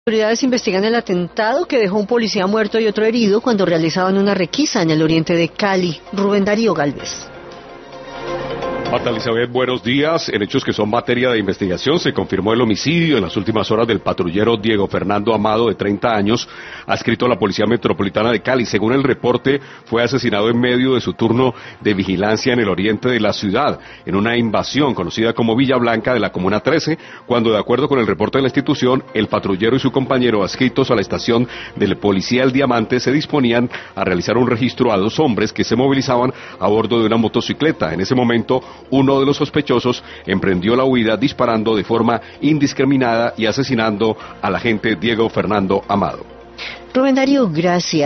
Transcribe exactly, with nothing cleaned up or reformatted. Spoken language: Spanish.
Autoridades investigan el atentado que dejó un policía muerto y otro herido cuando realizaban una requisa en el oriente de Cali. Rubén Darío Galvez. Marta Elizabeth, buenos días. En hechos que son materia de investigación, se confirmó el homicidio en las últimas horas del patrullero Diego Fernando Amado, de treinta años, adscrito a la Policía Metropolitana de Cali. Según el reporte, fue asesinado en medio de su turno de vigilancia en el oriente de la ciudad, en una invasión conocida como Villa Blanca de la Comuna trece, cuando, de acuerdo con el reporte de la institución, el patrullero y su compañero adscritos a la estación del Policía El Diamante se disponían a realizar un registro a dos hombres que se movilizaban a bordo de una motocicleta. En ese momento, uno de los sospechosos emprendió la huida disparando de forma indiscriminada y asesinando al agente Diego Fernando Amado. Rubén Darío, gracias.